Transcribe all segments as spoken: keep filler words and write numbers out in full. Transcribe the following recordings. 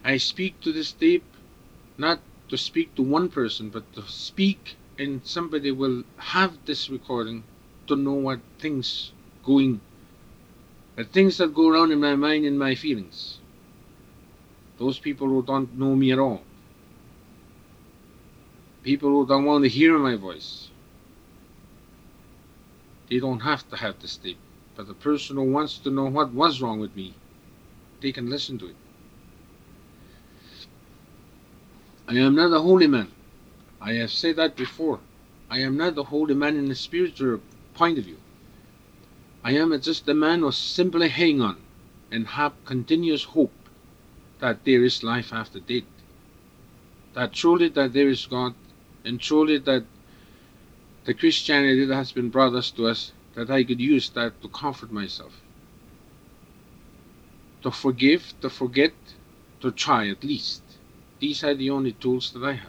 I speak to this tape not to speak to one person, but to speak, and somebody will have this recording to know what things going, the things that go around in my mind and my feelings. Those people who don't know me at all. People who don't want to hear my voice. They don't have to have this tape. But the person who wants to know what was wrong with me, they can listen to it. I am not a holy man. I have said that before. I am not a holy man in a spiritual point of view. I am just a man who simply hang on and have continuous hope that there is life after death. That truly that there is God, and truly that the Christianity that has been brought us to us, that I could use that to comfort myself. To forgive, to forget, to try at least. These are the only tools that I have.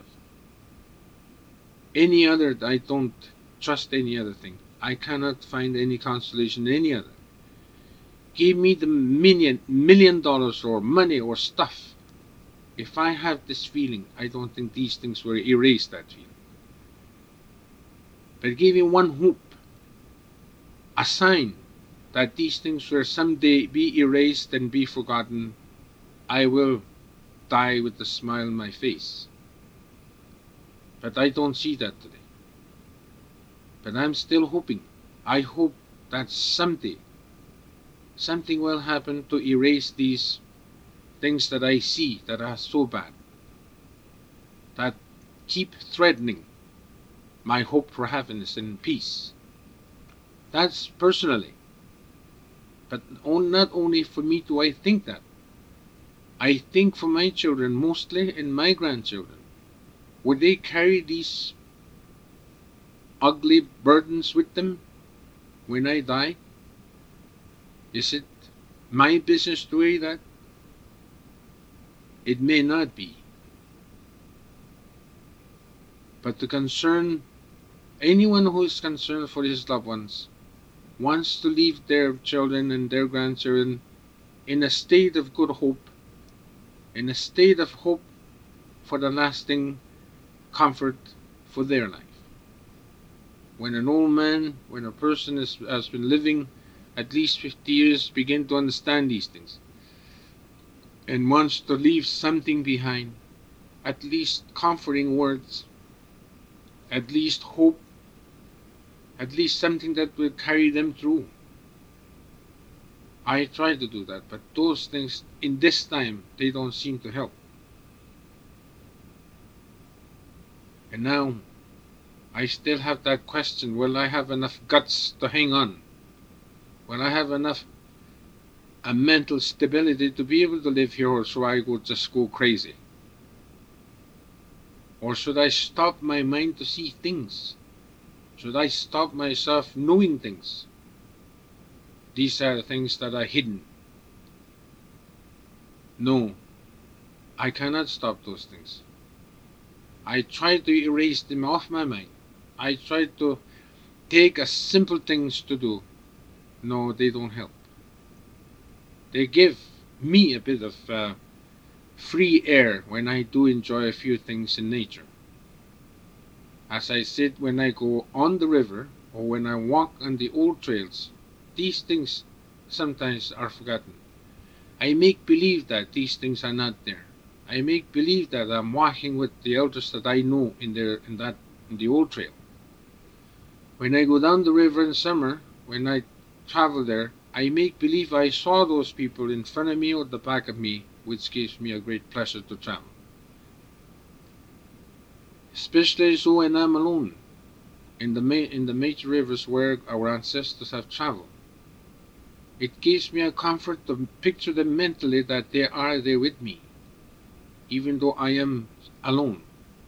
Any other, I don't trust any other thing. I cannot find any consolation in any other. Give me the million, million dollars or money or stuff. If I have this feeling, I don't think these things will erase that feeling. But give me one hope, a sign that these things will someday be erased and be forgotten, I will die with a smile on my face. But I don't see that today. But I'm still hoping. I hope that someday something will happen to erase these things that I see that are so bad, that keep threatening my hope for happiness and peace. That's personally. But not only for me do I think that. I think for my children mostly, and my grandchildren. Would they carry these ugly burdens with them when I die? Is it my business to weigh that? It may not be. But to concern anyone who is concerned for his loved ones, wants to leave their children and their grandchildren in a state of good hope, in a state of hope for the lasting comfort for their life. When an old man, when a person is, has been living at least fifty years, begin to understand these things and wants to leave something behind, at least comforting words, at least hope, at least something that will carry them through. I try to do that, but those things in this time, they don't seem to help. And now, I still have that question, will I have enough guts to hang on? Will I have enough a mental stability to be able to live here, or should I go just go crazy? Or should I stop my mind to see things? Should I stop myself knowing things? These are the things that are hidden. No, I cannot stop those things. I try to erase them off my mind. I try to take as simple things to do. No, they don't help. They give me a bit of uh, free air when I do enjoy a few things in nature. As I sit when I go on the river or when I walk on the old trails, these things sometimes are forgotten. I make believe that these things are not there. I make believe that I'm walking with the elders that I know in there in that in the old trail. When I go down the river in summer, when I travel there, I make believe I saw those people in front of me or the back of me, which gives me a great pleasure to travel. Especially so when I'm alone, in the, ma in the major rivers where our ancestors have traveled. It gives me a comfort to picture them mentally that they are there with me, even though I am alone.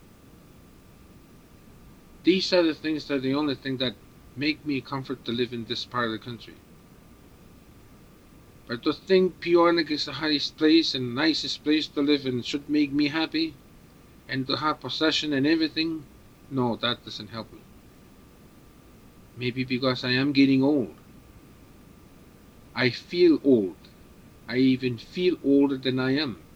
These are the things that are the only thing that make me comfort to live in this part of the country. But to think Peornik is the highest place and nicest place to live in should make me happy, and to have possession and everything, no, that doesn't help me. Maybe because I am getting old. I feel old. I even feel older than I am.